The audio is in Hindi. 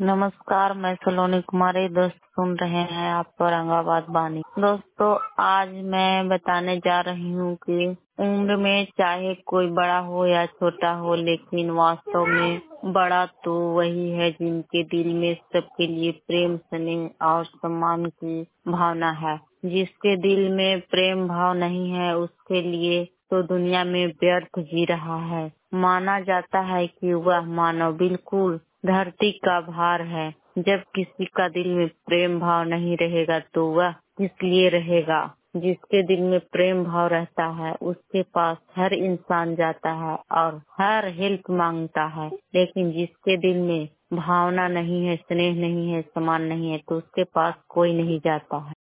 नमस्कार, मैं सलोनी कुमारी। दोस्त सुन रहे हैं आप औरंगाबाद बानी। दोस्तों, आज मैं बताने जा रही हूँ कि उम्र में चाहे कोई बड़ा हो या छोटा हो, लेकिन वास्तव में बड़ा तो वही है जिनके दिल में सबके लिए प्रेम, स्नेह और सम्मान की भावना है। जिसके दिल में प्रेम भाव नहीं है, उसके लिए तो दुनिया में व्यर्थ जी रहा है। माना जाता है कि वह मानव बिल्कुल धरती का भार है। जब किसी का दिल में प्रेम भाव नहीं रहेगा तो वह किस लिए रहेगा। जिसके दिल में प्रेम भाव रहता है उसके पास हर इंसान जाता है और हर हेल्प मांगता है, लेकिन जिसके दिल में भावना नहीं है, स्नेह नहीं है, सम्मान नहीं है, तो उसके पास कोई नहीं जाता है।